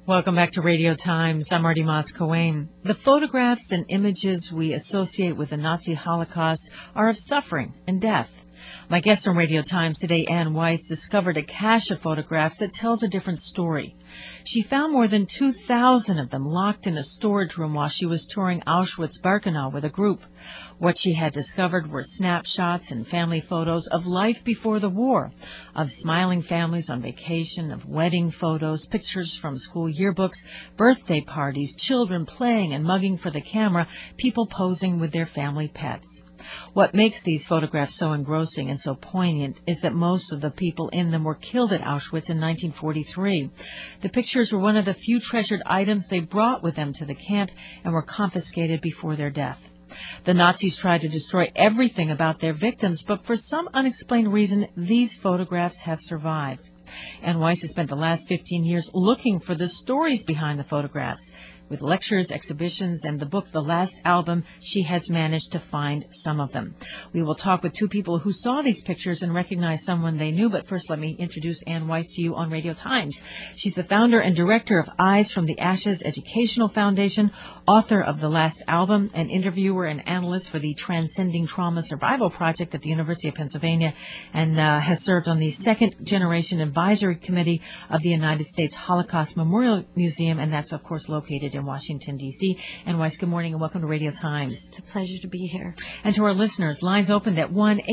Welcome back to Radio Times. I'm Marty Moss-Coane. The photographs and images we associate with the Nazi Holocaust are of suffering and death. My guest on Radio Times today, Ann Weiss, discovered a cache of photographs that tells a different story. She found more than 2,000 of them locked in a storage room while she was touring Auschwitz-Birkenau with a group. What she had discovered were snapshots and family photos of life before the war, of smiling families on vacation, of wedding photos, pictures from school yearbooks, birthday parties, children playing and mugging for the camera, people posing with their family pets. What makes these photographs so engrossing and so poignant is that most of the people in them were killed at Auschwitz in 1943. The pictures were one of the few treasured items they brought with them to the camp and were confiscated before their death. The Nazis tried to destroy everything about their victims, but for some unexplained reason, these photographs have survived. Ann Weiss has spent the last 15 years looking for the stories behind the photographs. With lectures, exhibitions, and the book, The Last Album, she has managed to find some of them. We will talk with two people who saw these pictures and recognized someone they knew, but first let me introduce Ann Weiss to you on Radio Times. She's the founder and director of Eyes from the Ashes Educational Foundation, author of The Last Album, an interviewer and analyst for the Transcending Trauma Survival Project at the University of Pennsylvania, and has served on the Second Generation Advisory Committee of the United States Holocaust Memorial Museum, and that's, of course, located in Washington, D.C. Ann Weiss, good morning and welcome to Radio Times. It's a pleasure to be here. And to our listeners, lines opened at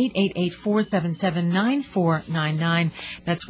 1-888-477-9499. That's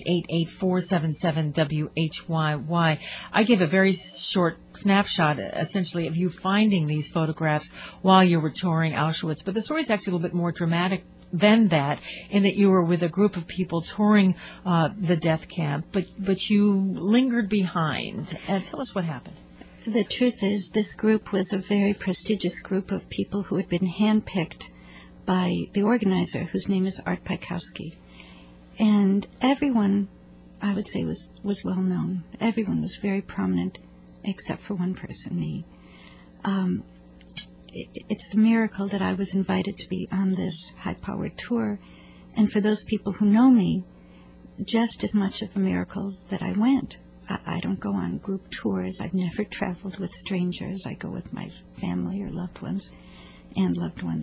1-888-477-WHYY. I gave a very short snapshot, essentially, of you finding these photographs while you were touring Auschwitz, but the story is actually a little bit more dramatic than that, in that you were with a group of people touring the death camp, but you lingered behind. Tell us what happened. The truth is, this group was a very prestigious group of people who had been handpicked by the organizer, whose name is Art Pikowski. And everyone, I would say, was well known. Everyone was very prominent, except for one person, me. It's a miracle that I was invited to be on this high-powered tour. And for those people who know me, just as much of a miracle that I went. I don't go on group tours. I've never traveled with strangers. I go with my family or loved ones. And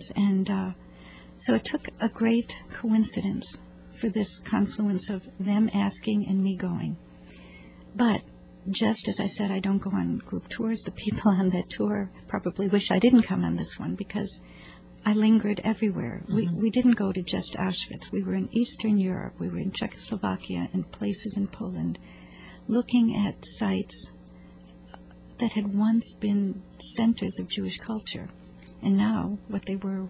so it took a great coincidence for this confluence of them asking and me going. But just as I said, I don't go on group tours. The people on that tour probably wish I didn't come on this one because I lingered everywhere. Mm-hmm. We didn't go to just Auschwitz. We were in Eastern Europe. We were in Czechoslovakia and places in Poland, looking at sites that had once been centers of Jewish culture, and now what they were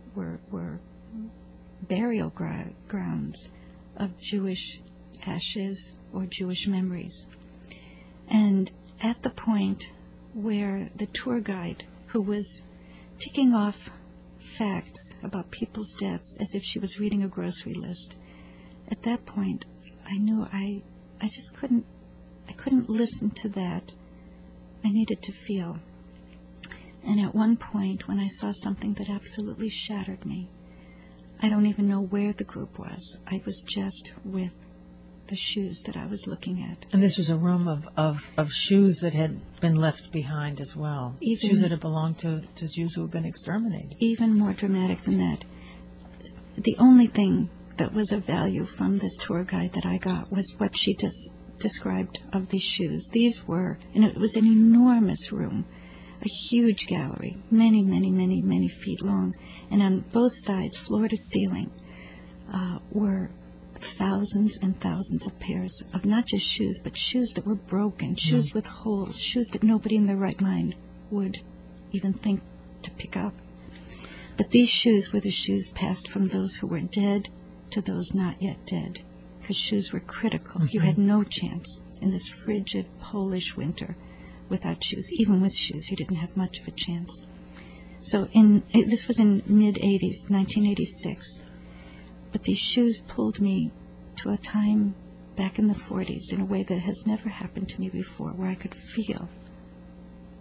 burial grounds of Jewish ashes or Jewish memories. And at the point where the tour guide, who was ticking off facts about people's deaths as if she was reading a grocery list, at that point I knew I just couldn't listen to that. I needed to feel. And at one point, when I saw something that absolutely shattered me, I don't even know where the group was. I was just with the shoes that I was looking at. And this was a room of shoes that had been left behind as well. Shoes that had belonged to Jews who had been exterminated. Even more dramatic than that. The only thing that was of value from this tour guide that I got was what she just described of these shoes. These were, and it was an enormous room, a huge gallery, many, many, many, many feet long, and on both sides, floor to ceiling, were thousands and thousands of pairs of not just shoes, but shoes that were broken, shoes with holes, shoes that nobody in their right mind would even think to pick up. But these shoes were the shoes passed from those who were dead to those not yet dead. Because shoes were critical. Mm-hmm. You had no chance in this frigid Polish winter without shoes. Even with shoes, you didn't have much of a chance. So this was in mid-'80s, 1986. But these shoes pulled me to a time back in the 40s in a way that has never happened to me before, where I could feel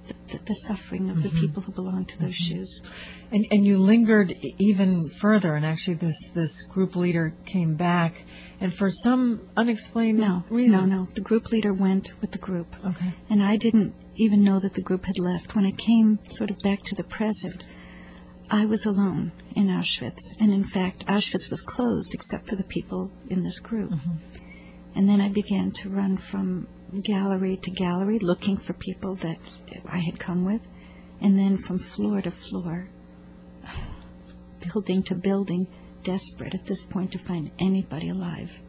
the suffering of the people who belong to those shoes. And you lingered even further, and actually this group leader came back, and for some unexplained reason. No. The group leader went with the group. Okay. And I didn't even know that the group had left. When it came sort of back to the present, I was alone in Auschwitz. And in fact, Auschwitz was closed except for the people in this group. And then I began to run from gallery to gallery looking for people that I had come with. And then from floor to floor, building to building, desperate at this point to find anybody alive.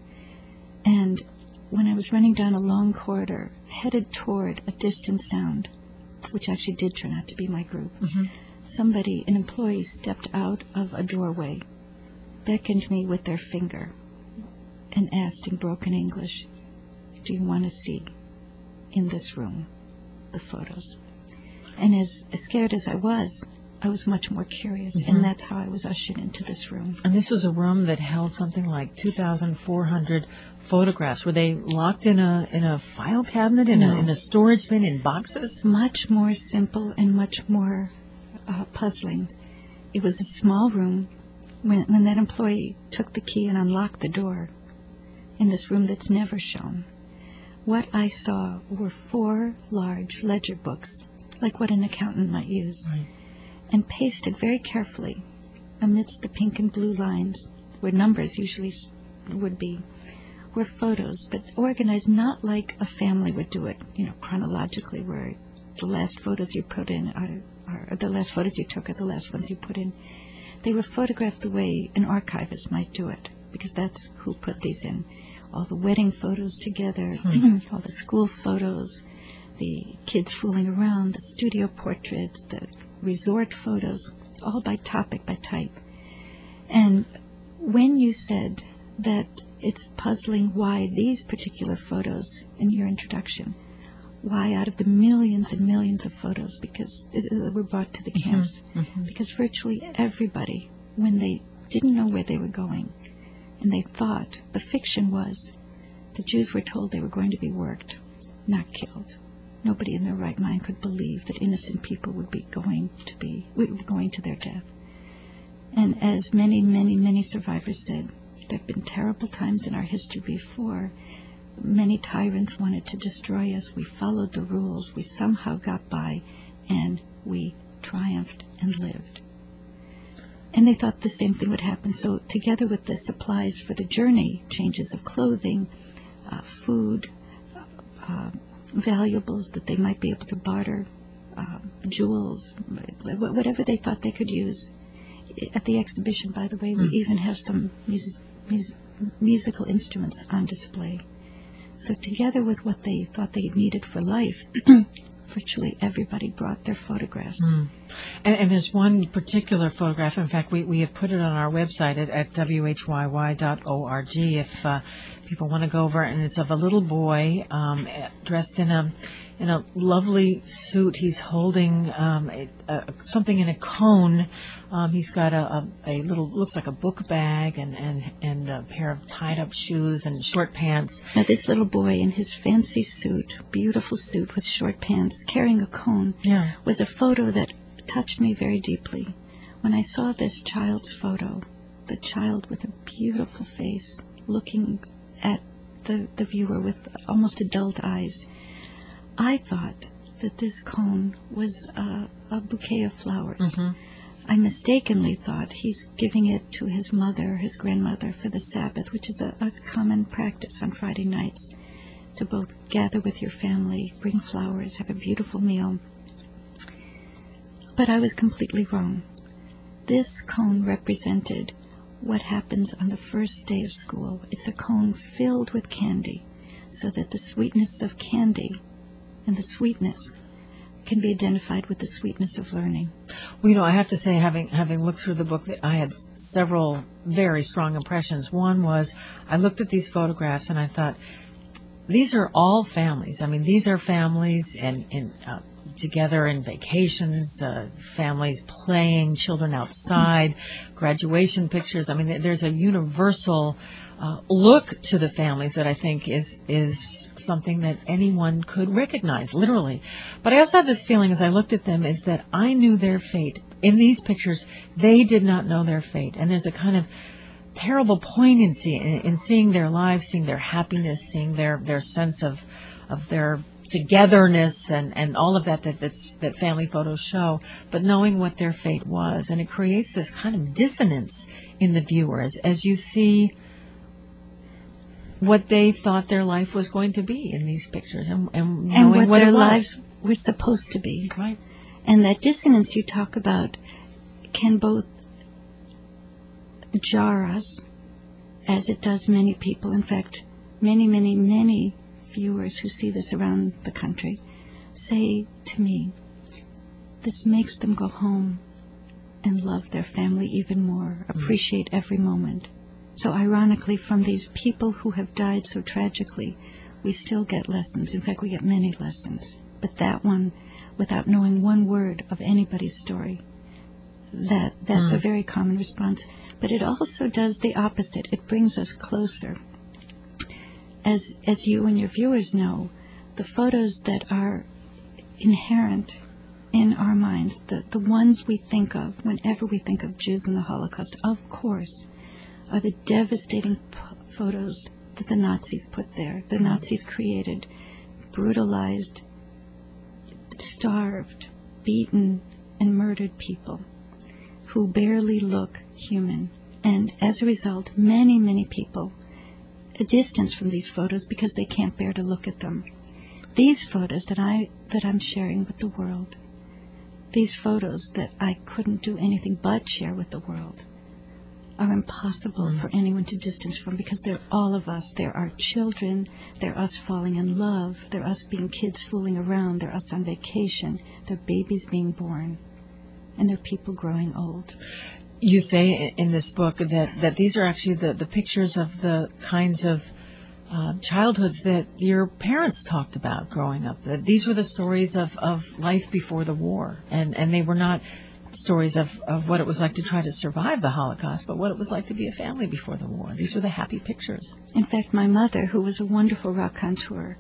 And when I was running down a long corridor, headed toward a distant sound, which actually did turn out to be my group, somebody, an employee, stepped out of a doorway, beckoned me with their finger, and asked in broken English, "Do you want to see in this room the photos?" And as scared as I was much more curious, and that's how I was ushered into this room. And this was a room that held something like 2,400 photographs. Were they locked in a file cabinet, in a storage bin, in boxes? Much more simple and much more puzzling. It was a small room. When that employee took the key and unlocked the door in this room that's never shown, what I saw were 4 large ledger books, like what an accountant might use. Right. And pasted very carefully amidst the pink and blue lines, where numbers usually would be, were photos, but organized not like a family would do it, chronologically, where the last photos you put in are the last photos you took are the last ones you put in. They were photographed the way an archivist might do it, because that's who put these in. All the wedding photos together, all the school photos, the kids fooling around, the studio portraits, the resort photos, all by topic, by type. And when you said that it's puzzling why these particular photos in your introduction, why out of the millions and millions of photos because were brought to the camps, because virtually everybody, when they didn't know where they were going, and they thought, the fiction was, the Jews were told they were going to be worked, not killed. Nobody in their right mind could believe that innocent people would be going to their death. And as many, many, many survivors said, there have been terrible times in our history before. Many tyrants wanted to destroy us. We followed the rules. We somehow got by, and we triumphed and lived. And they thought the same thing would happen. So together with the supplies for the journey, changes of clothing, food, valuables that they might be able to barter, jewels, whatever they thought they could use. At the exhibition, by the way, we even have some musical instruments on display. So together with what they thought they needed for life, virtually everybody brought their photographs. And there's one particular photograph. In fact, we have put it on our website at whyy.org if people want to go over it. And it's of a little boy dressed in a lovely suit. He's holding something in a cone. He's got a little, looks like a book bag and a pair of tied-up shoes and short pants. Now, this little boy in his fancy suit, beautiful suit with short pants, carrying a cone, was a photo that touched me very deeply. When I saw this child's photo, the child with a beautiful face, looking at the viewer with almost adult eyes, I thought that this cone was a bouquet of flowers. I mistakenly thought he's giving it to his mother, his grandmother, for the Sabbath, which is a common practice on Friday nights, to both gather with your family, bring flowers, have a beautiful meal. But I was completely wrong. This cone represented what happens on the first day of school. It's a cone filled with candy, so that the sweetness of candy and the sweetness can be identified with the sweetness of learning. Well, I have to say, having looked through the book, that I had several very strong impressions. One was, I looked at these photographs and I thought, these are all families. I mean, these are families and together in vacations, families playing, children outside, graduation pictures. I mean, there's a universal look to the families that I think is something that anyone could recognize, literally. But I also had this feeling as I looked at them is that I knew their fate. In these pictures, they did not know their fate. And there's a kind of terrible poignancy in seeing their lives, seeing their happiness, seeing their sense of their togetherness and all of that family photos show, but knowing what their fate was. And it creates this kind of dissonance in the viewers as you see what they thought their life was going to be in these pictures and knowing what their it was. lives were supposed to be. Right. And that dissonance you talk about can both jar us, as it does many people. In fact, many, many, many viewers who see this around the country say to me, this makes them go home and love their family even more, appreciate every moment. So ironically, from these people who have died so tragically, we still get lessons. In fact, we get many lessons. But that one, without knowing one word of anybody's story, that's a very common response. But it also does the opposite. It brings us closer. As you and your viewers know, the photos that are inherent in our minds, the ones we think of whenever we think of Jews in the Holocaust, of course, are the devastating photos that the Nazis put there. The Nazis created brutalized, starved, beaten, and murdered people who barely look human. And as a result, many, many people distance from these photos because they can't bear to look at them. These photos that I'm sharing with the world, these photos that I couldn't do anything but share with the world, are impossible for anyone to distance from because they're all of us. They're our children. They're us falling in love. They're us being kids fooling around. They're us on vacation. They're babies being born. And they're people growing old. You say in this book that these are actually the pictures of the kinds of childhoods that your parents talked about growing up. That these were the stories of life before the war. And they were not stories of what it was like to try to survive the Holocaust, but what it was like to be a family before the war. These were the happy pictures. In fact, my mother, who was a wonderful raconteur,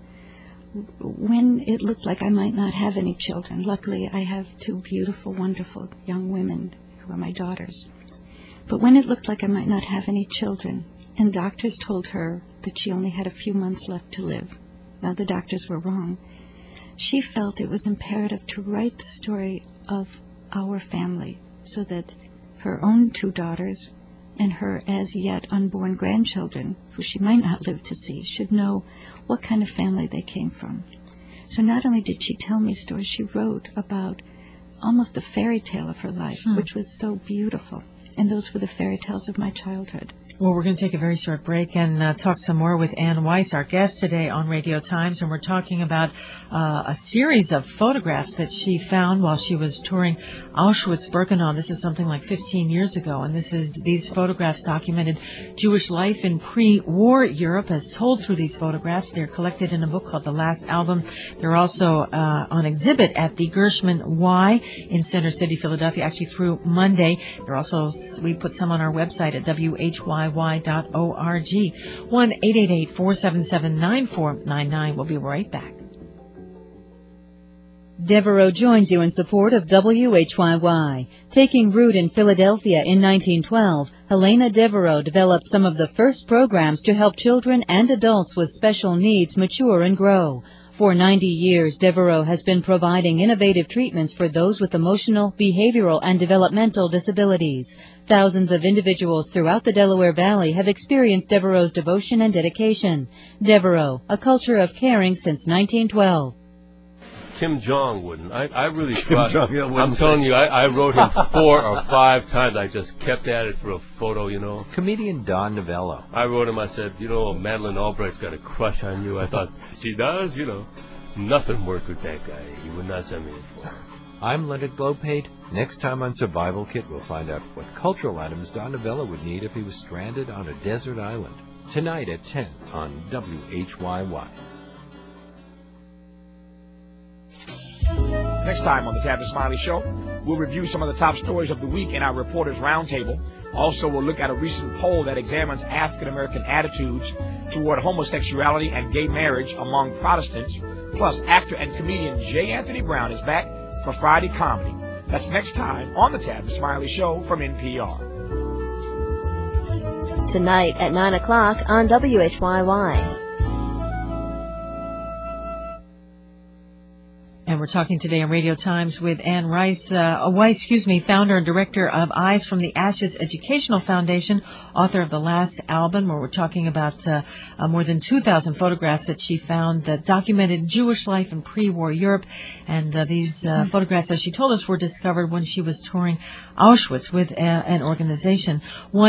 when it looked like I might not have any children, luckily I have two beautiful, wonderful young women who are my daughters, but when it looked like I might not have any children, and doctors told her that she only had a few months left to live, now the doctors were wrong, she felt it was imperative to write the story of our family so that her own two daughters and her as yet unborn grandchildren, who she might not live to see, should know what kind of family they came from. So not only did she tell me stories, she wrote about almost the fairy tale of her life, which was so beautiful. And those were the fairy tales of my childhood. Well, we're going to take a very short break and talk some more with Ann Weiss, our guest today on Radio Times, and we're talking about a series of photographs that she found while she was touring Auschwitz-Birkenau. This is something like 15 years ago, and these photographs documented Jewish life in pre-war Europe as told through these photographs. They're collected in a book called The Last Album. They're also on exhibit at the Gershman Y in Center City, Philadelphia, actually through Monday. They're also, we put some on our website at WHYY.org. 1-888-477-9499. We'll be right back. Devereaux joins you in support of WHYY. Taking root in Philadelphia in 1912, Helena Devereaux developed some of the first programs to help children and adults with special needs mature and grow. For 90 years, Devereaux has been providing innovative treatments for those with emotional, behavioral, and developmental disabilities. Thousands of individuals throughout the Delaware Valley have experienced Devereaux's devotion and dedication. Devereaux, a culture of caring since 1912. Kim Jong wouldn't. I really trust. I'm telling you, I wrote him 4 or 5 times. I just kept at it for a photo, you know. Comedian Don Novello. I wrote him, I said, you know, Madeleine Albright's got a crush on you. I thought, she does, you know. Nothing worked with that guy. He would not send me his photo. I'm Leonard Lopate. Next time on Survival Kit, we'll find out what cultural items Don Novello would need if he was stranded on a desert island. Tonight at 10 on WHYY. Next time on the Tavis Smiley Show, we'll review some of the top stories of the week in our Reporters Roundtable. Also, we'll look at a recent poll that examines African-American attitudes toward homosexuality and gay marriage among Protestants. Plus, actor and comedian J. Anthony Brown is back for Friday Comedy. That's next time on the Tavis Smiley Show from NPR. Tonight at 9 o'clock on WHYY. And we're talking today on Radio Times with Ann Weiss, founder and director of Eyes from the Ashes Educational Foundation, author of The Last Album, where we're talking about more than 2,000 photographs that she found that documented Jewish life in pre-war Europe. And these photographs, as she told us, were discovered when she was touring Auschwitz with an organization.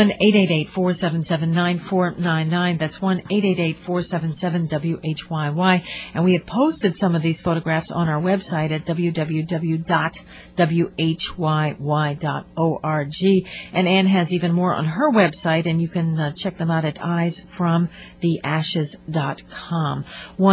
1-888-477-9499. That's 1-888-477-WHYY. And we have posted some of these photographs on our website at www.whyy.org. And Anne has even more on her website, and you can check them out at eyesfromtheashes.com.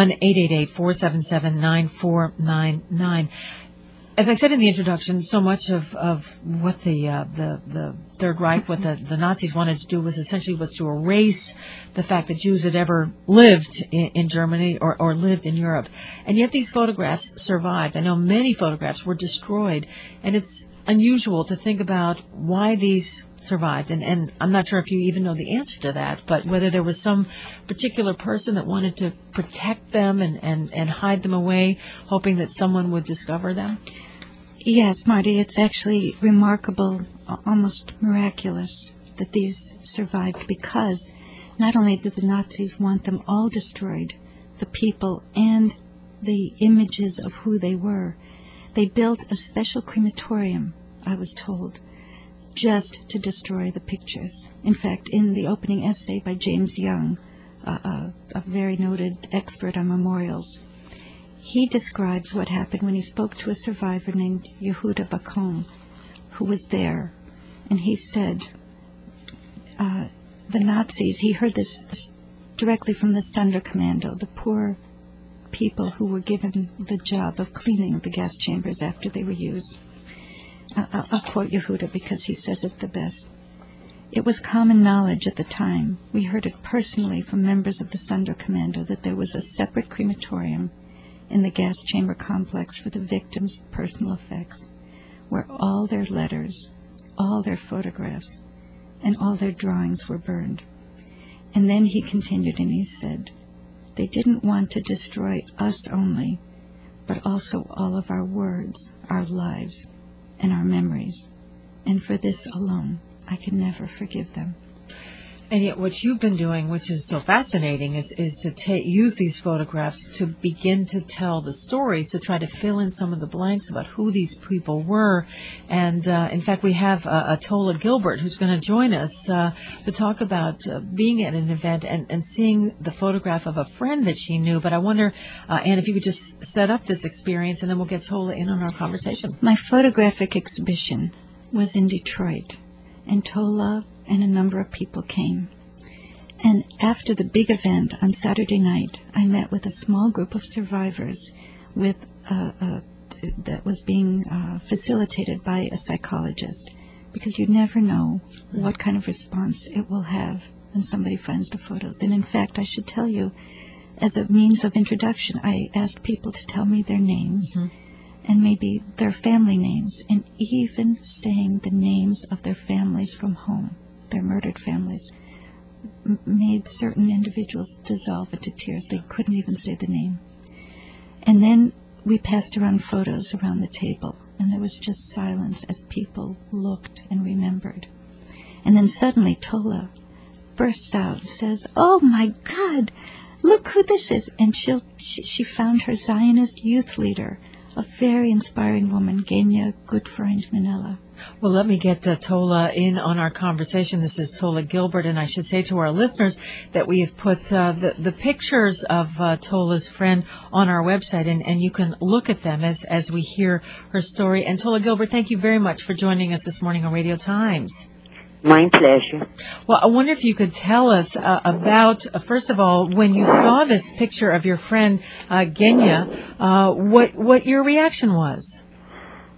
1-888-477-9499. As I said in the introduction, so much of what the Third Reich, what the Nazis wanted to do was to erase the fact that Jews had ever lived in Germany or lived in Europe. And yet these photographs survived. I know many photographs were destroyed, and it's unusual to think about why these survived. And I'm not sure if you even know the answer to that, but whether there was some particular person that wanted to protect them and hide them away, hoping that someone would discover them. Yes, Marty, it's actually remarkable, almost miraculous, that these survived, because not only did the Nazis want them all destroyed, the people and the images of who they were, they built a special crematorium, I was told, just to destroy the pictures. In fact, in the opening essay by James Young, a very noted expert on memorials, he describes what happened when he spoke to a survivor named Yehuda Bakom, who was there. And he said, the Nazis, he heard this directly from the Sonderkommando, the poor people who were given the job of cleaning the gas chambers after they were used. I'll quote Yehuda because he says it the best. It was common knowledge at the time, we heard it personally from members of the Sonderkommando, that there was a separate crematorium in the gas chamber complex for the victims' personal effects, where all their letters, all their photographs, and all their drawings were burned. And then he continued and he said, they didn't want to destroy us only, but also all of our words, our lives, and our memories. And for this alone, I can never forgive them. And yet what you've been doing, which is so fascinating, is to use these photographs to begin to tell the stories, to try to fill in some of the blanks about who these people were. And in fact, we have Tola Gilbert, who's going to join us to talk about being at an event and seeing the photograph of a friend that she knew. But I wonder, Anne, if you could just set up this experience, and then we'll get Tola in on our conversation. My photographic exhibition was in Detroit, and Tola and a number of people came. And after the big event on Saturday night, I met with a small group of survivors that was being facilitated by a psychologist, because you never know what kind of response it will have when somebody finds the photos. And in fact, I should tell you, as a means of introduction, I asked people to tell me their names, and maybe their family names, and even saying the names of their families from home, their murdered families, made certain individuals dissolve into tears. They couldn't even say the name. And then we passed around photos around the table, and there was just silence as people looked and remembered. And then suddenly Tola bursts out and says, "Oh my God, look who this is." And she found her Zionist youth leader, a very inspiring woman, Genya Goodfriend Manila. Well, let me get Tola in on our conversation. This is Tola Gilbert, and I should say to our listeners that we have put the pictures of Tola's friend on our website, and you can look at them as we hear her story. And Tola Gilbert, thank you very much for joining us this morning on Radio Times. My pleasure. Well, I wonder if you could tell us about, first of all, when you saw this picture of your friend Genya, what your reaction was.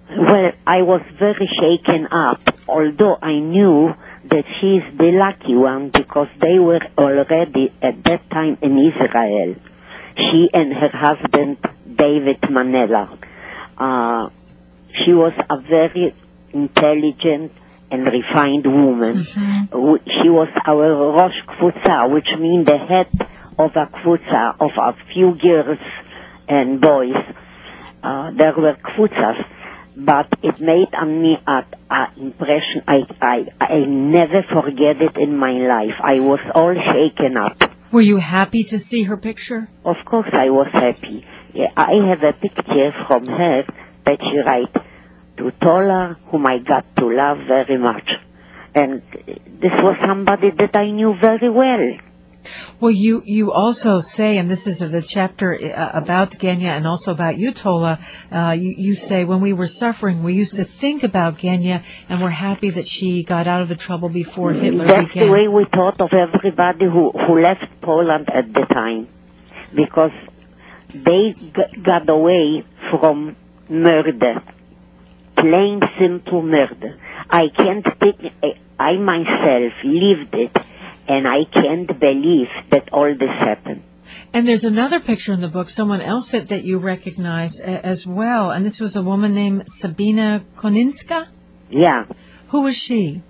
Well, I was very shaken up, although I knew that she's the lucky one because they were already at that time in Israel. She and her husband, David Manella. She was a very intelligent and refined woman. She was our Rosh Kfutza, which means the head of a Kfutza, of a few girls and boys. There were Kfutzas, but it made on me an impression I never forget it in my life. I was all shaken up. Were you happy to see her picture? Of course I was happy. Yeah, I have a picture from her that she writes, to Tola, whom I got to love very much. And this was somebody that I knew very well. Well, you also say, and this is the chapter about Genya and also about you, Tola, you say, when we were suffering, we used to think about Genya, and we're happy that she got out of the trouble before Hitler began. That's the way we thought of everybody who left Poland at the time, because they got away from murder, plain, simple murder. I can't think, I myself lived it, and I can't believe that all this happened. And there's another picture in the book, someone else that you recognized as well, and this was a woman named Sabina Koninska? Yeah. Who was she?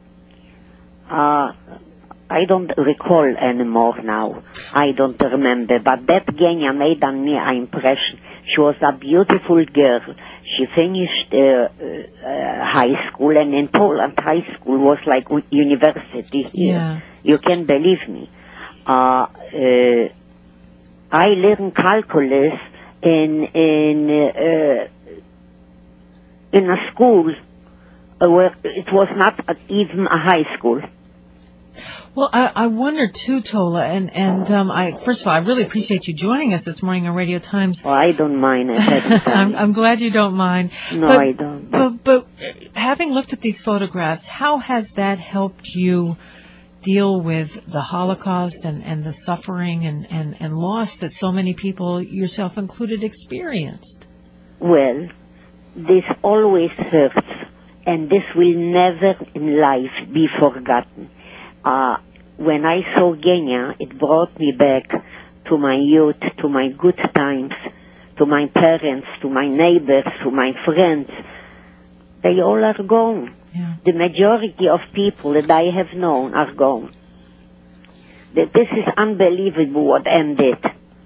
I don't recall anymore now. I don't remember, but that Genya made on me an impression. She was a beautiful girl. She finished high school, and in Poland, high school was like university here. Yeah. You can believe me. I learned calculus in a school where it was not even a high school. Well, I wonder too, Tola, and first of all, I really appreciate you joining us this morning on Radio Times. Oh, I don't mind it. I'm glad you don't mind. No, I don't. But having looked at these photographs, how has that helped you deal with the Holocaust and the suffering and loss that so many people, yourself included, experienced? Well, this always hurts, and this will never in life be forgotten. When I saw Genya, it brought me back to my youth, to my good times, to my parents, to my neighbors, to my friends. They all are gone. Yeah. The majority of people that I have known are gone. This is unbelievable what ended.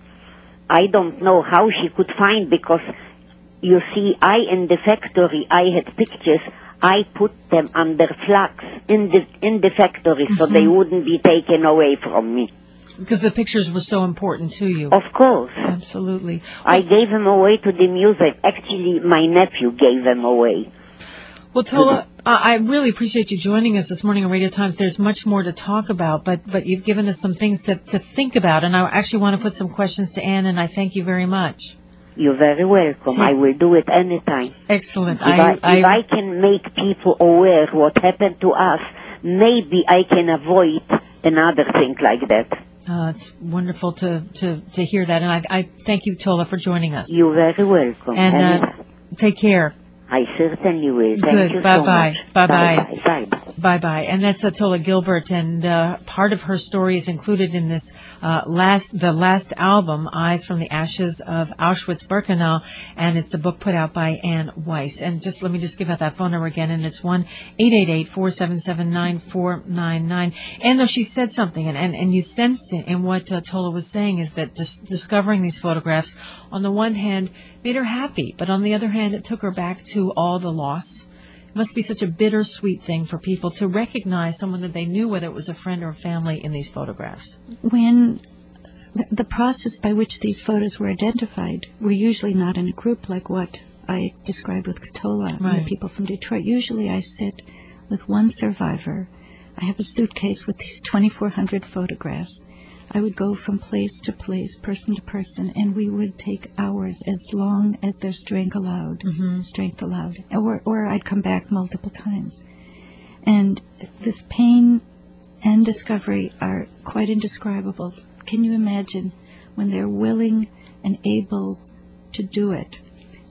I don't know how she could find, because you see, in the factory, I had pictures. I put them under flags in the factory so they wouldn't be taken away from me. Because the pictures were so important to you. Of course. Absolutely. I gave them away to the museum. Actually, my nephew gave them away. Well, Tola, I really appreciate you joining us this morning on Radio Times. There's much more to talk about, but you've given us some things to think about, and I actually want to put some questions to Anne, and I thank you very much. You're very welcome. I will do it anytime. Excellent. If I can make people aware what happened to us, maybe I can avoid another thing like that. It's wonderful to hear that, and I thank you, Tola, for joining us. You're very welcome. And take care. I certainly will. Thank you so much. Bye-bye. Bye-bye. Bye-bye. And that's Tola Gilbert, and part of her story is included in this the last album, Eyes from the Ashes of Auschwitz-Birkenau, and it's a book put out by Ann Weiss. And let me give out that phone number again, and it's 1-888-477-9499. And though she said something, and you sensed it in what Tola was saying, is that discovering these photographs, on the one hand, made her happy, but on the other hand, it took her back to all the loss. It must be such a bittersweet thing for people to recognize someone that they knew, whether it was a friend or a family, in these photographs. When the process by which these photos were identified were usually not in a group like what I described with Tola and the people from Detroit. Usually I sit with one survivor. I have a suitcase with these 2,400 photographs. I would go from place to place, person to person, and we would take hours, as long as their strength allowed. Or I'd come back multiple times. And this pain and discovery are quite indescribable. Can you imagine when they're willing and able to do it?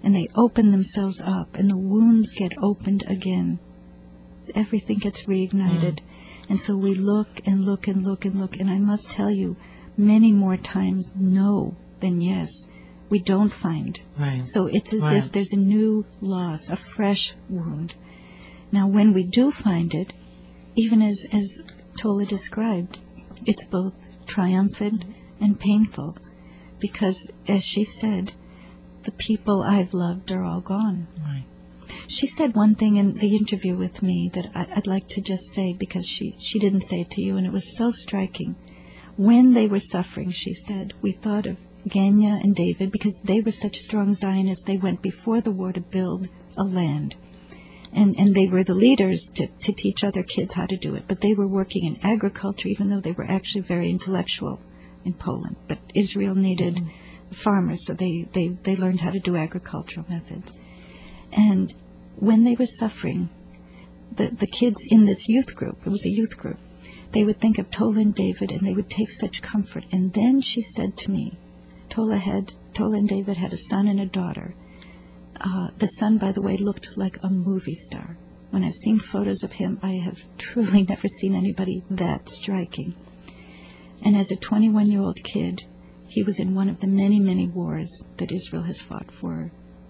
and they open themselves up, and the wounds get opened again. Everything gets reignited. And so we look and look and look and look, and I must tell you, many more times no than yes. We don't find. Right. So it's as if there's a new loss, a fresh wound. Now, when we do find it, even as Tola described, it's both triumphant and painful, because, as she said, the people I've loved are all gone. Right. She said one thing in the interview with me that I'd like to just say, because she didn't say it to you, and it was so striking. When they were suffering, she said, we thought of Genya and David, because they were such strong Zionists. They went before the war to build a land. And they were the leaders to teach other kids how to do it. But they were working in agriculture, even though they were actually very intellectual in Poland. But Israel needed farmers, so they learned how to do agricultural methods. And when they were suffering, the kids in this youth group, it was a youth group, they would think of Tola and David, and they would take such comfort. And then she said to me, Tola and David had a son and a daughter. The son, by the way, looked like a movie star. When I've seen photos of him, I have truly never seen anybody that striking. And as a 21-year-old kid, he was in one of the many, many wars that Israel has fought for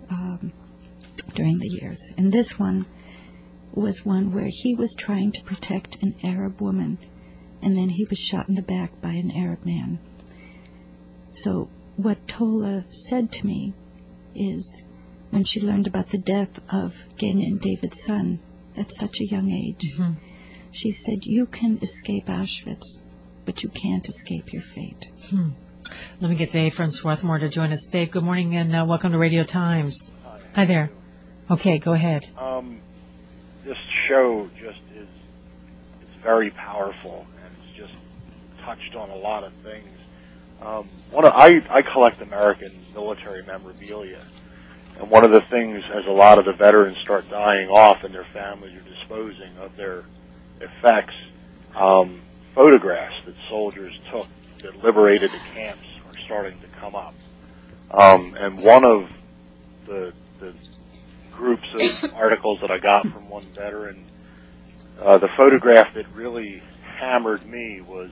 during the years. And this one was one where he was trying to protect an Arab woman, and then he was shot in the back by an Arab man. So what Tola said to me is, when she learned about the death of Genya and David's son at such a young age, she said, you can escape Auschwitz, but you can't escape your fate. Let me get Dave from Swarthmore to join us. Dave, good morning, and welcome to Radio Times. Hi there. Okay, go ahead. This show just it's very powerful, and it's just touched on a lot of things. I collect American military memorabilia. And one of the things, as a lot of the veterans start dying off and their families are disposing of their effects, photographs that soldiers took that liberated the camps are starting to come up. And one of the groups of articles that I got from one veteran, the photograph that really hammered me was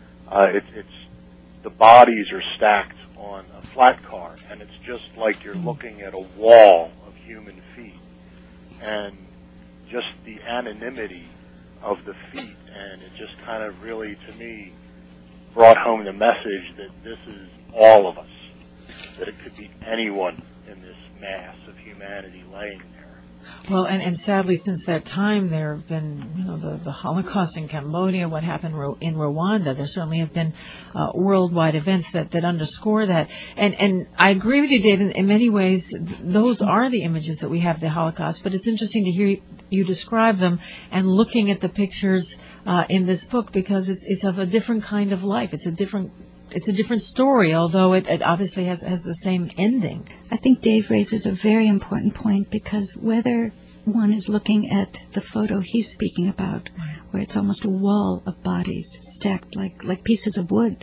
it's the bodies are stacked on a flat car, and it's just like you're looking at a wall of human feet, and just the anonymity of the feet, and it just kind of really, to me, brought home the message that this is all of us, that it could be anyone in this mass of humanity laying there. Well, and sadly, since that time, there have been, the Holocaust in Cambodia, what happened in Rwanda. There certainly have been worldwide events that underscore that. And I agree with you, David. In many ways, those are the images that we have of the Holocaust. But it's interesting to hear you describe them and looking at the pictures in this book, because it's of a different kind of life. It's a different story, although it obviously has the same ending. I think Dave raises a very important point, because whether one is looking at the photo he's speaking about, where it's almost a wall of bodies stacked like pieces of wood,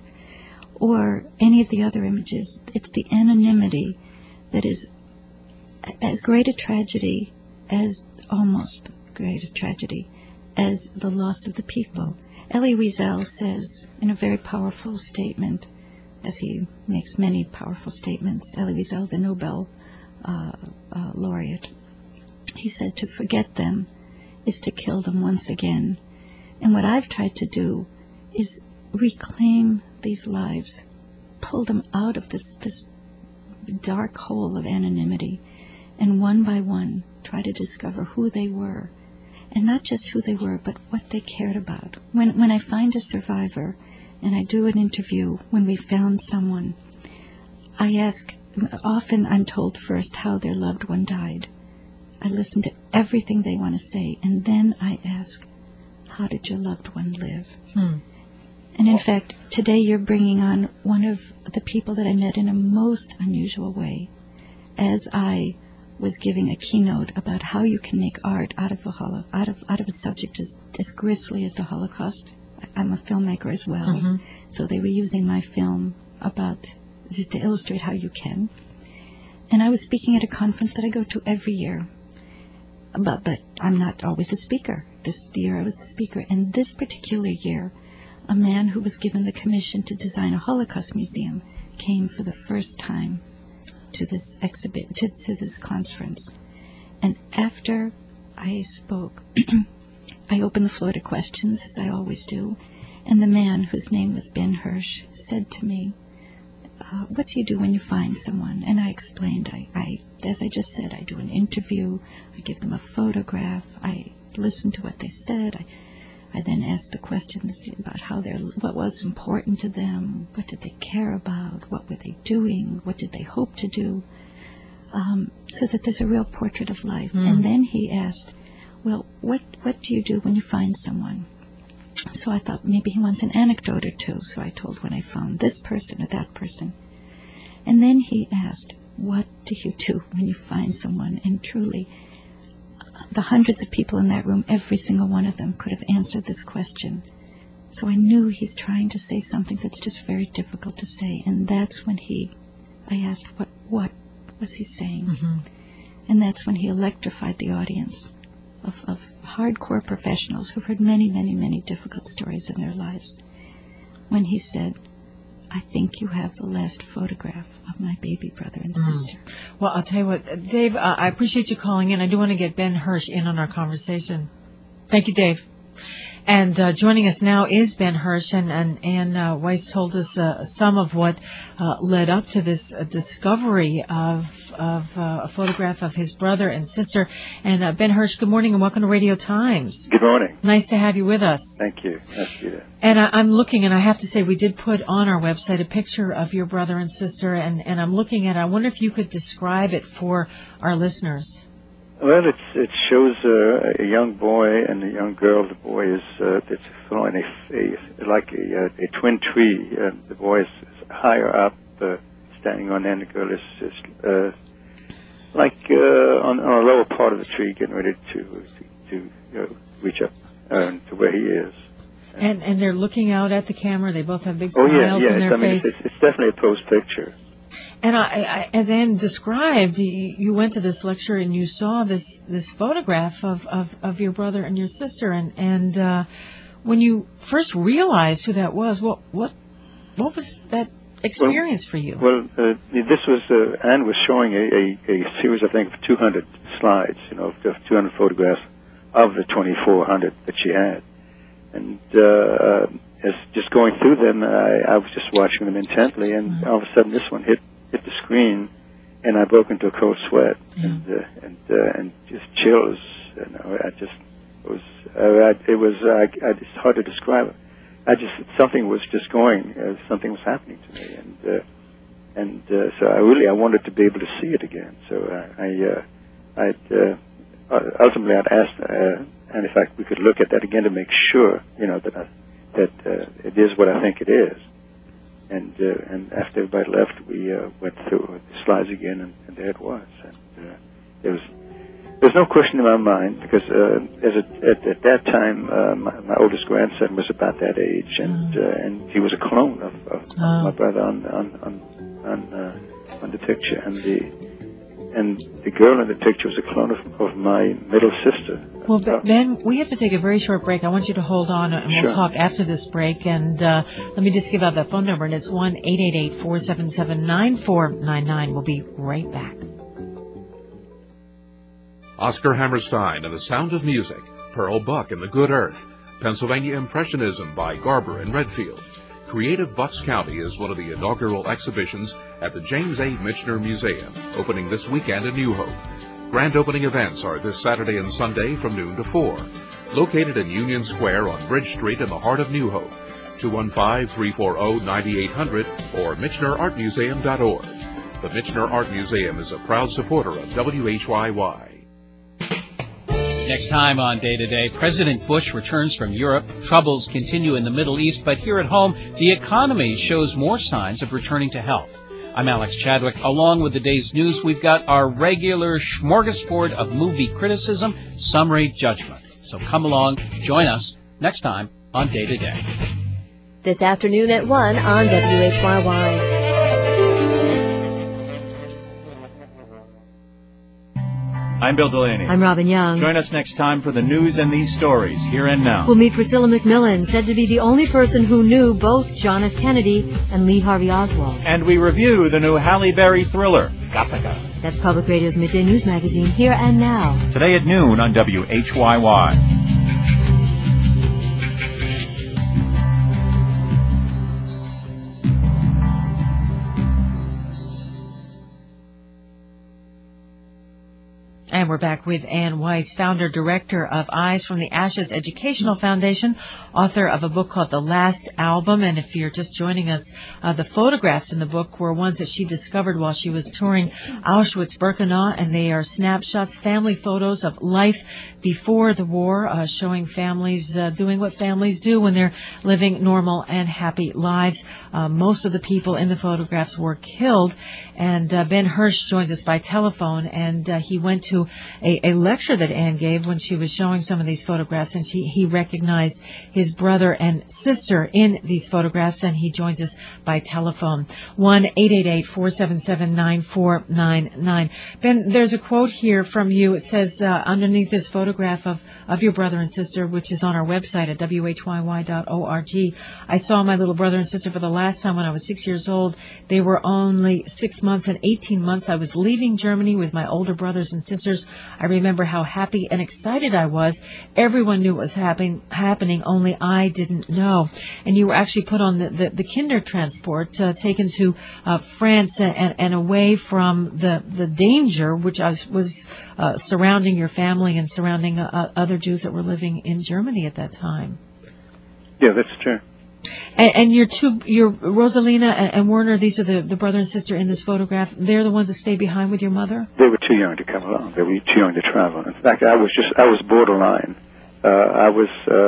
or any of the other images, it's the anonymity that is as great a tragedy, as almost great a tragedy, as the loss of the people. Elie Wiesel says in a very powerful statement, as he makes many powerful statements, Elie Wiesel, the Nobel laureate, he said, to forget them is to kill them once again. And what I've tried to do is reclaim these lives, pull them out of this dark hole of anonymity, and one by one try to discover who they were. And not just who they were, but what they cared about. When I find a survivor, and I do an interview when we found someone, I ask, often I'm told first how their loved one died. I listen to everything they want to say, and then I ask, how did your loved one live? And in fact, today you're bringing on one of the people that I met in a most unusual way, as I was giving a keynote about how you can make art out of a subject as grisly as the Holocaust. I'm a filmmaker as well, so they were using my film to illustrate how you can. And I was speaking at a conference that I go to every year. But I'm not always a speaker. This year I was the speaker. And this particular year, a man who was given the commission to design a Holocaust museum came for the first time to this to this conference. And after I spoke, I opened the floor to questions, as I always do. And the man, whose name was Ben Hirsch, said to me, what do you do when you find someone? And I explained, I as I just said, I do an interview, I give them a photograph, I listen to what they said, I then ask the questions about what was important to them, what did they care about, what were they doing, what did they hope to do, so that there's a real portrait of life. And then he asked, well, what do you do when you find someone? So I thought maybe he wants an anecdote or two, so I told when I found this person or that person. And then he asked, what do you do when you find someone? And truly, the hundreds of people in that room, every single one of them could have answered this question. So I knew he's trying to say something that's just very difficult to say. And that's when I asked, what was he saying? Mm-hmm. And that's when he electrified the audience of hardcore professionals who've heard many, many, many difficult stories in their lives. When he said, I think you have the last photograph of my baby brother and sister. Well, I'll tell you what, Dave, I appreciate you calling in. I do want to get Ben Hirsch in on our conversation. Thank you, Dave. And joining us now is Ben Hirsch, and Ann Weiss told us some of what led up to this discovery of a photograph of his brother and sister. And Ben Hirsch, good morning and welcome to Radio Times. Good morning. Nice to have you with us. Thank you. Nice to be there. And I'm looking, and I have to say, we did put on our website a picture of your brother and sister, and I'm looking at it. I wonder if you could describe it for our listeners. Well, it shows a young boy and a young girl. The boy is it's in a twin tree. The boy is higher up, standing on end. The girl is on a lower part of the tree, getting ready to reach up to where he is. And they're looking out at the camera. They both have big smiles in their face. It's definitely a posed picture. And I, as Ann described, you went to this lecture and you saw this photograph of your brother and your sister, and when you first realized who that was, what was that experience for you? Well, this was Ann was showing a series, I think, of 200 slides, of 200 photographs of the 2,400 that she had, and as just going through them, I was just watching them intently, and all of a sudden this one hit the screen, and I broke into a cold sweat, and just chills. It's hard to describe it. Something was just going, something was happening to me, and so I wanted to be able to see it again. So ultimately I'd asked, and if we could look at that again to make sure, that it is what I think it is. And after everybody left, we went through the slides again, and there it was. And there's no question in my mind, because at that time my oldest grandson was about that age, and he was a clone of my brother on the picture, and the girl in the picture was a clone of my middle sister. Well, Ben, we have to take a very short break. I want you to hold on, and we'll talk after this break. And let me just give out that phone number, and it's 1-888-477-9499. We'll be right back. Oscar Hammerstein and the Sound of Music, Pearl Buck and the Good Earth, Pennsylvania Impressionism by Garber and Redfield. Creative Bucks County is one of the inaugural exhibitions at the James A. Michener Museum, opening this weekend in New Hope. Grand opening events are this Saturday and Sunday from noon to 4. Located in Union Square on Bridge Street in the heart of New Hope. 215-340-9800 or MichenerArtMuseum.org. The Michener Art Museum is a proud supporter of WHYY. Next time on Day to Day, President Bush returns from Europe. Troubles continue in the Middle East, but here at home, the economy shows more signs of returning to health. I'm Alex Chadwick. Along with the day's news, we've got our regular smorgasbord of movie criticism, summary, judgment. So come along, join us next time on Day to Day. This afternoon at 1 on WHYY. I'm Bill Delaney. I'm Robin Young. Join us next time for the news and these stories, here and now. We'll meet Priscilla McMillan, said to be the only person who knew both John F. Kennedy and Lee Harvey Oswald. And we review the new Halle Berry thriller, Gattaca. That's Public Radio's Midday News Magazine, Here and Now. Today at noon on WHYY. And we're back with Ann Weiss, founder, director of Eyes from the Ashes Educational Foundation, author of a book called The Last Album. And if you're just joining us, the photographs in the book were ones that she discovered while she was touring Auschwitz-Birkenau, and they are snapshots, family photos of life before the war, showing families doing what families do when they're living normal and happy lives. Most of the people in the photographs were killed, and Ben Hirsch joins us by telephone, and he went to a lecture that Anne gave when she was showing some of these photographs, and he recognized his brother and sister in these photographs, and he joins us by telephone. 1-888-477-9499. Ben, there's a quote here from you. It says underneath this photograph of your brother and sister, which is on our website at whyy.org, I saw my little brother and sister for the last time when I was 6 years old. They were only 6 months and 18 months. I was leaving Germany with my older brothers and sisters. I remember how happy and excited I was. Everyone knew what was happening, only I didn't know. And you were actually put on the kinder transport, taken to France and away from the danger which was surrounding your family and surrounding other Jews that were living in Germany at that time. Yeah, that's true. And your Rosalina and Werner, these are the brother and sister in this photograph. They're the ones that stay behind with your mother? They were too young to come along. They were too young to travel. In fact, I was borderline. I was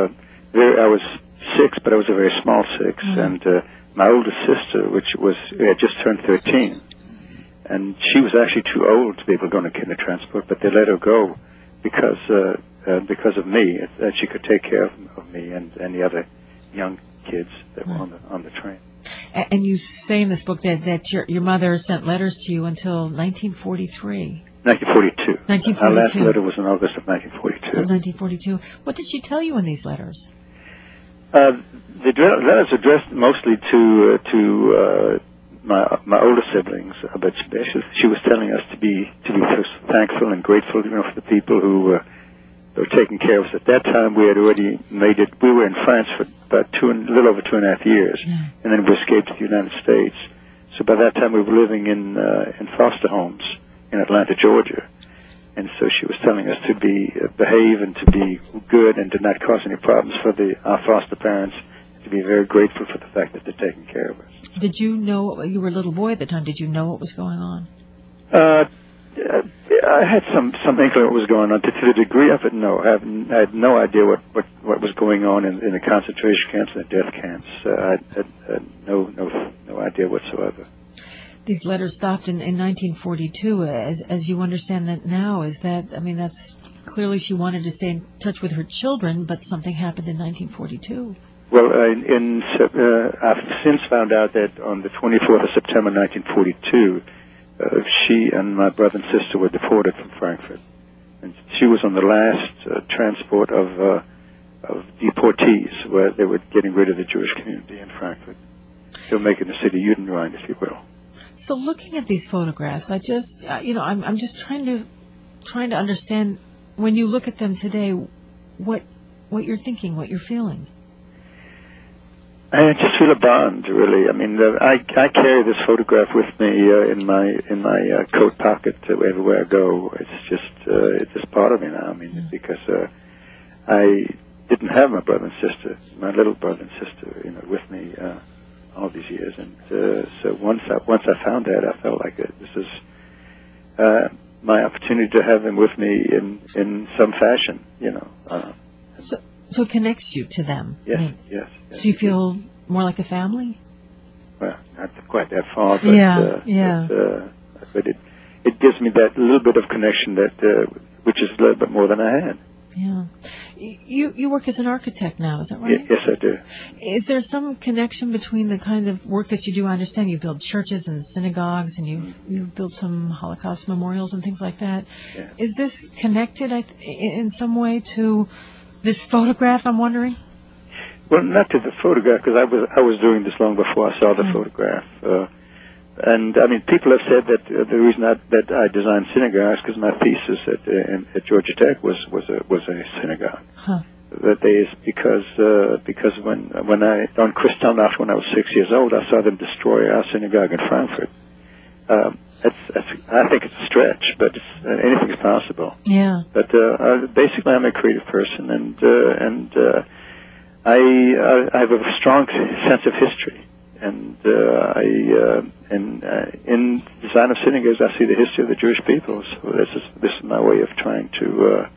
6, but I was a very small 6. Mm-hmm. And my oldest sister, had just turned 13, and she was actually too old to be able to go on a kinder transport, but they let her go because of me, that she could take care of me and the other young kids that were on the train. And you say in this book that your mother sent letters to you until 1943. 1942. 1942. Our last letter was in August of 1942. 1942. What did she tell you in these letters? The letters addressed mostly to my older siblings, but she was telling us to be thankful and grateful, for the people who were taking care of us. At that time, we had already made it. We were in France for about a little over 2.5 years, and then we escaped to the United States. So by that time, we were living in foster homes in Atlanta, Georgia. And so she was telling us to behave and to be good and to not cause any problems for our foster parents, to be very grateful for the fact that they're taking care of us. Did you know, you were a little boy at the time, did you know what was going on? I had some inkling what was going on. To the degree of it, no. I had no idea what was going on in the concentration camps and the death camps. I had no idea whatsoever. These letters stopped in 1942. As you understand that now, that's clearly she wanted to stay in touch with her children, but something happened in 1942. Well, I've since found out that on the 24th of September 1942, she and my brother and sister were deported from Frankfurt, and she was on the last transport of deportees, where they were getting rid of the Jewish community in Frankfurt. They were making the city Judenrein, if you will. So, looking at these photographs, I'm just trying to understand, when you look at them today, what you're thinking, what you're feeling. I just feel a bond, really. I mean, I carry this photograph with me in my coat pocket everywhere I go. It's just part of me now. I mean, because I didn't have my brother and sister, my little brother and sister, with me all these years. And so once I found that, I felt like this is my opportunity to have them with me in some fashion. So it connects you to them. Yes, yes. So you feel more like a family? Well, not quite that far, but but it gives me that little bit of connection which is a little bit more than I had. Yeah. You work as an architect now, is that right? Yes, I do. Is there some connection between the kind of work that you do? I understand you build churches and synagogues, and you've built some Holocaust memorials and things like that. Yeah. Is this connected in some way to this photograph, I'm wondering? Well, not to the photograph, because I was doing this long before I saw the photograph. And I mean, people have said that the reason that I designed synagogues because my thesis at Georgia Tech was a synagogue. Huh. That is because when on Kristallnacht when I was 6 years old, I saw them destroy our synagogue in Frankfurt. I think it's a stretch, but anything's possible. Yeah. But basically, I'm a creative person, and I have a strong sense of history. And in design of synagogues, I see the history of the Jewish people. So this is my way of trying to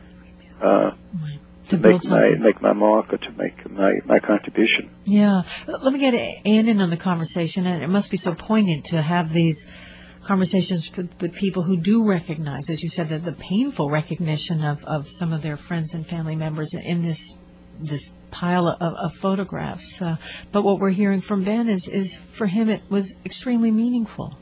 make my mark or to make my contribution. Yeah. Let me get Ann in on the conversation, and it must be so poignant to have these conversations with people who do recognize, as you said, the painful recognition of some of their friends and family members in this pile of photographs. But what we're hearing from Ben is for him it was extremely meaningful.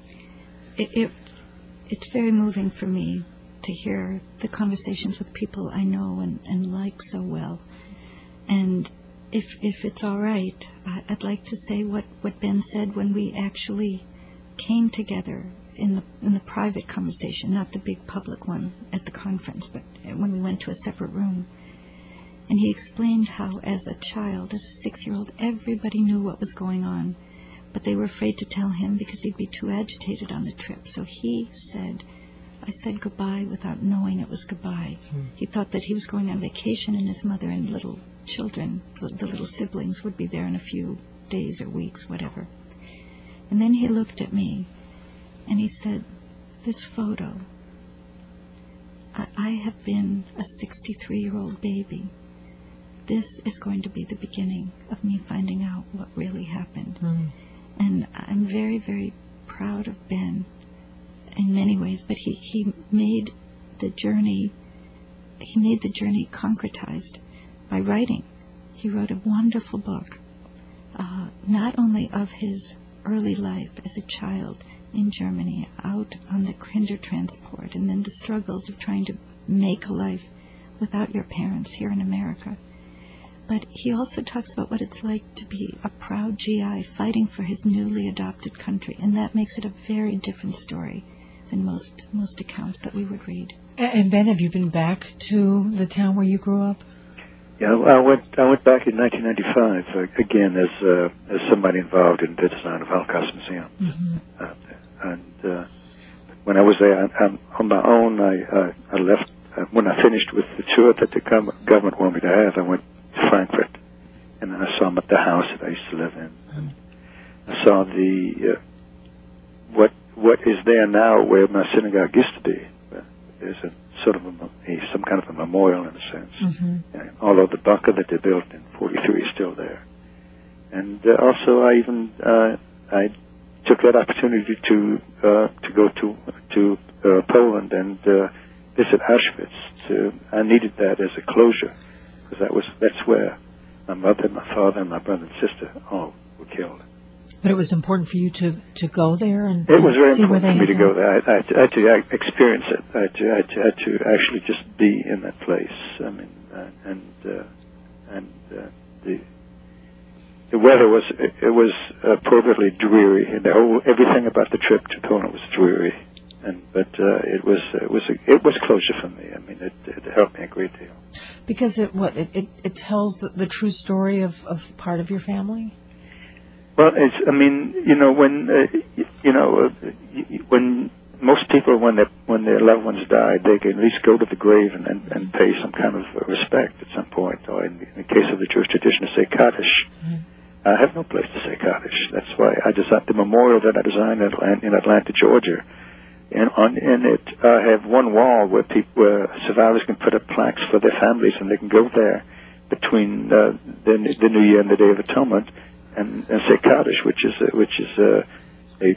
It's very moving for me to hear the conversations with people I know and like so well. And if it's all right, I'd like to say what Ben said when we actually came together in the private conversation, not the big public one at the conference, but when we went to a separate room. And he explained how, as a child, as a 6-year-old, everybody knew what was going on, but they were afraid to tell him because he'd be too agitated on the trip. So he said, I said goodbye without knowing it was goodbye. He thought that he was going on vacation and his mother and little children, the little siblings, would be there in a few days or weeks, whatever. And then he looked at me and he said, this photo, I have been a 63-year-old baby. This is going to be the beginning of me finding out what really happened. And I'm very, very proud of Ben in many ways, but he made the journey concretized by writing. He wrote a wonderful book, not only of his early life as a child in Germany, out on the Kindertransport, and then the struggles of trying to make a life without your parents here in America. But he also talks about what it's like to be a proud GI fighting for his newly adopted country, and that makes it a very different story than most accounts that we would read. And Ben, have you been back to the town where you grew up? Yeah, I went back in 1995 again as somebody involved in the design of Holocaust Museum. And when I was there on my own, I left when I finished with the tour that the government wanted me to have. I went to Frankfurt, and then I saw the house that I used to live in. And I saw what is there now where my synagogue used to be. There's a sort of some kind of a memorial in a sense. And although the bunker that they built in '43 is still there. And also I took that opportunity to go to Poland and visit Auschwitz. I needed that as a closure, because that's where my mother, my father, and my brother and sister all were killed. But it was important for you to go there and it was very see where important they for me to go there. I had to experience it. I had to actually just be in that place. I mean, the weather was appropriately dreary. Everything about the trip to Poland was dreary, but it was closure for me. I mean, it helped me a great deal. Because it tells the true story of part of your family. Well, when most people, when their loved ones die, they can at least go to the grave and pay some kind of respect at some point. Or in the case of the Jewish tradition, to say Kaddish. I have no place to say Kaddish. That's why I designed the memorial that I designed in Atlanta, Georgia. And in it, I have one wall where survivors can put up plaques for their families, and they can go there between the New Year and the Day of Atonement and say Kaddish, which is a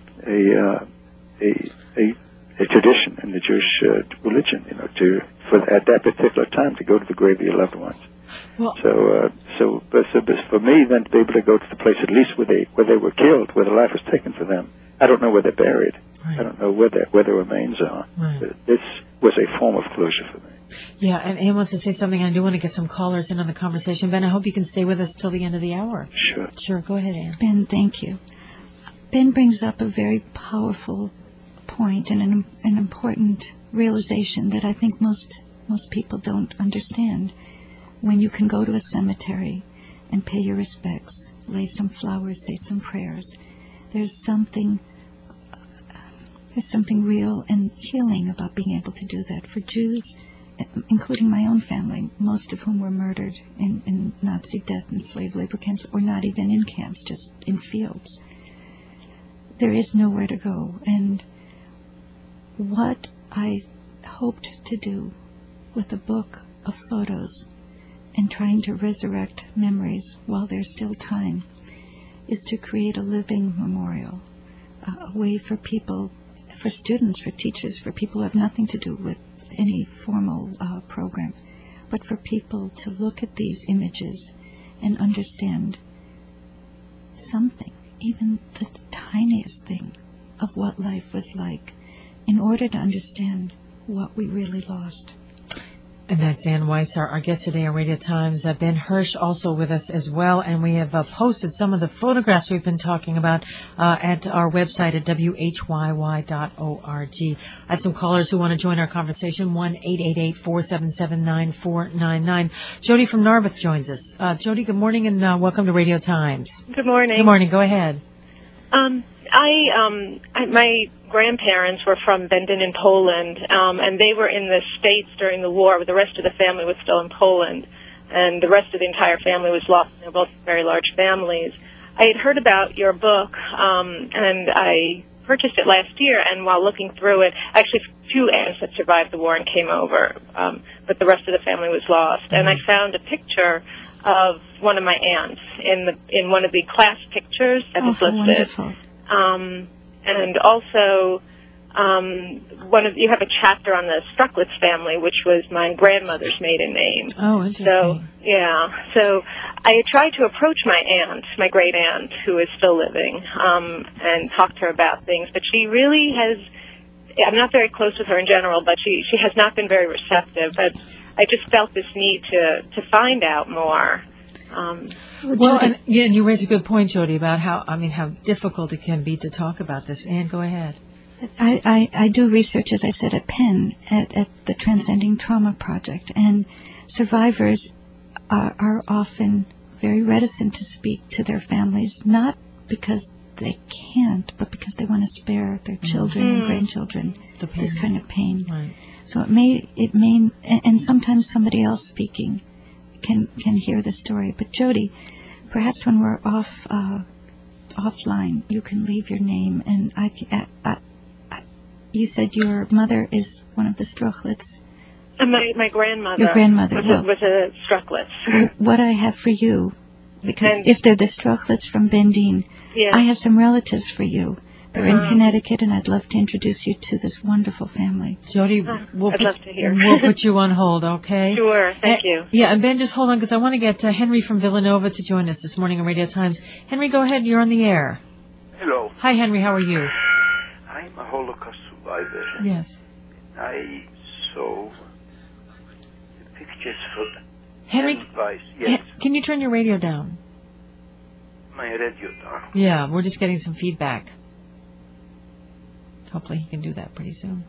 tradition in the Jewish religion, at that particular time to go to the grave of your loved ones. But for me, then to be able to go to the place at least where they were killed, where the life was taken for them. I don't know where they're buried. Right. I don't know where their remains are. Right. But this was a form of closure for me. Yeah, and Ann wants to say something. I do want to get some callers in on the conversation. Ben, I hope you can stay with us till the end of the hour. Sure. Sure, go ahead, Ann. Ben, thank you. Ben brings up a very powerful point and an important realization that I think most people don't understand. When you can go to a cemetery and pay your respects, lay some flowers, say some prayers, there's something real and healing about being able to do that. For Jews, including my own family, most of whom were murdered in Nazi death and slave labor camps, or not even in camps, just in fields, there is nowhere to go. And what I hoped to do with a book of photos and trying to resurrect memories while there's still time is to create a living memorial, a way for people, for students, for teachers, for people who have nothing to do with any formal program, but for people to look at these images and understand something, even the tiniest thing of what life was like, in order to understand what we really lost. And that's Ann Weiss, our guest today on Radio Times. Ben Hirsch also with us as well. And we have posted some of the photographs we've been talking about at our website at whyy.org. I have some callers who want to join our conversation, 1-888-477-9499. Jody from Narberth joins us. Jody, good morning and welcome to Radio Times. Good morning. Good morning. Go ahead. My grandparents were from Będzin in Poland, and they were in the States during the war, but the rest of the family was still in Poland, and the rest of the entire family was lost. They were both very large families. I had heard about your book, and I purchased it last year, and while looking through it, actually 2 aunts that survived the war and came over, but the rest of the family was lost. And I found a picture of one of my aunts in one of the class pictures that is listed. Wonderful. And also, you have a chapter on the Strucklitz family, which was my grandmother's maiden name. Oh, interesting. So I tried to approach my aunt, my great aunt, who is still living, and talk to her about things. But she really I'm not very close with her in general, but she has not been very receptive. But I just felt this need to find out more. And you raise a good point, Jody, about how difficult it can be to talk about this. Ann, go ahead. I do research, as I said, at Penn, at the Transcending Trauma Project, and survivors are often very reticent to speak to their families, not because they can't, but because they want to spare their children and grandchildren this kind of pain. Right. So it may, and sometimes somebody else speaking can hear the story. But Jody, perhaps when we're offline, you can leave your name, and you said your mother is one of the Strucklitz. My grandmother. Your grandmother was a Strucklitz. What I have for you, because if they're the Strucklitz from Będzin, yeah. I have some relatives for you. They're in Connecticut, and I'd love to introduce you to this wonderful family. Jody, I'd love to hear. We'll put you on hold, okay? Sure, thank you. Yeah, and Ben, just hold on, because I want to get Henry from Villanova to join us this morning on Radio Times. Henry, go ahead. You're on the air. Hello. Hi, Henry. How are you? I'm a Holocaust survivor. Yes. I saw the pictures from Henry, yes. Can you turn your radio down? My radio down. Yeah, we're just getting some feedback. Hopefully he can do that pretty soon.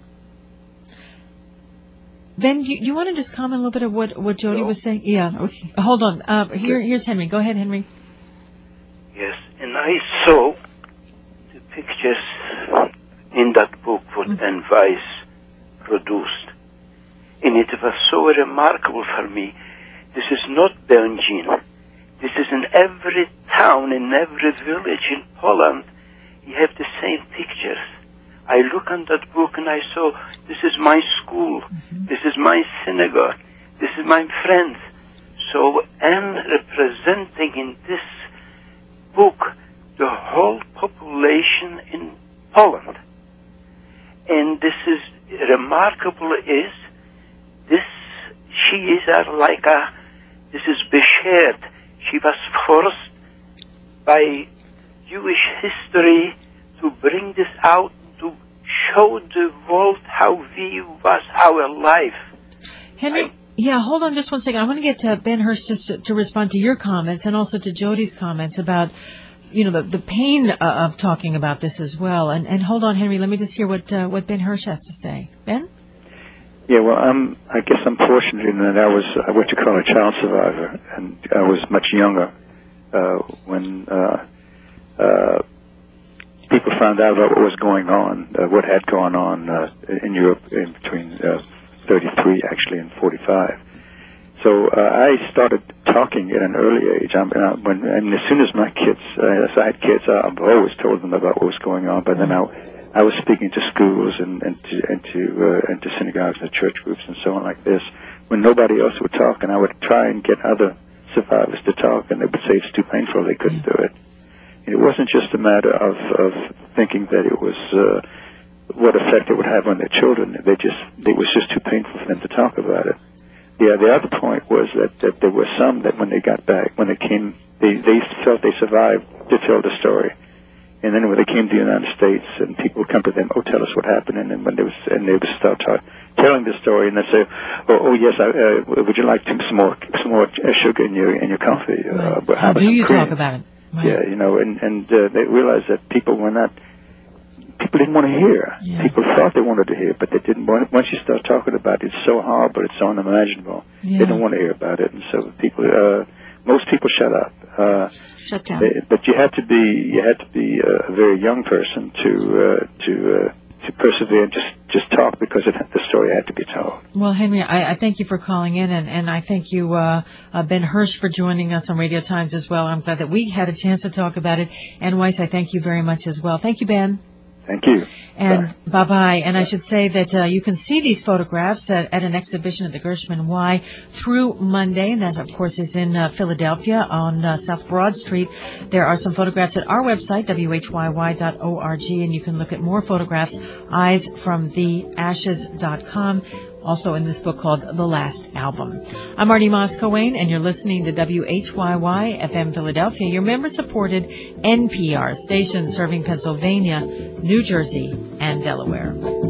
Ben, do you want to just comment a little bit of what Jody was saying? Yeah. Okay. Hold on. Here's Henry. Go ahead, Henry. Yes, and I saw the pictures in that book what Ann Weiss produced. And it was so remarkable for me. This is not Będzin. This is in every town, in every village in Poland. You have the same pictures. I look on that book and I saw, this is my school, this is my synagogue, this is my friends. So Anne representing in this book the whole population in Poland. And this is remarkable is, she is like a This is beshared. She was forced by Jewish history to bring this out, to show the world how we was our life. Henry, hold on just one second. I want to get to Ben Hirsch just to respond to your comments and also to Jody's comments about, the pain of talking about this as well. And hold on, Henry, let me just hear what Ben Hirsch has to say. Ben? Yeah, well, I guess I'm fortunate in that I went to call a child survivor, and I was much younger when people found out about what was going on, what had gone on in Europe in between 33 actually and 45. So I started talking at an early age. As soon as my kids, as I had kids, I've always told them about what was going on. But then I was speaking to schools and to synagogues and church groups and so on like this. When nobody else would talk, and I would try and get other survivors to talk, and they would say it's too painful, they couldn't do it. And it wasn't just a matter of thinking that it was what effect it would have on their children. It was just too painful for them to talk about it. Yeah, the other point was that there were some that when they got back, when they came, they felt they survived to tell the story. And then when they came to the United States, and people would come to them, tell us what happened. And then they would start telling the story, and they'd say, yes, would you like some more sugar in your coffee? Right. How do you talk about it? Right. Yeah, and they realized that people didn't want to hear. Yeah. People thought they wanted to hear, but they didn't want it. Once you start talking about it, it's so horrible, it's so unimaginable. Yeah. They don't want to hear about it, and so most people shut up. Shut down. But you had to be a very young person to persevere and just talk, because the story had to be told. Well, Henry, I thank you for calling in, and I thank you, Ben Hirsch, for joining us on Radio Times as well. I'm glad that we had a chance to talk about it. And Weiss, I thank you very much as well. Thank you, Ben. Thank you. And bye-bye. And I should say that you can see these photographs at an exhibition at the Gershman Y through Monday, and that, of course, is in Philadelphia on South Broad Street. There are some photographs at our website, whyy.org, and you can look at more photographs, eyesfromtheashes.com. Also in this book called The Last Album. I'm Marty Moss-Coane, and you're listening to WHYY FM Philadelphia, your member-supported NPR station serving Pennsylvania, New Jersey, and Delaware.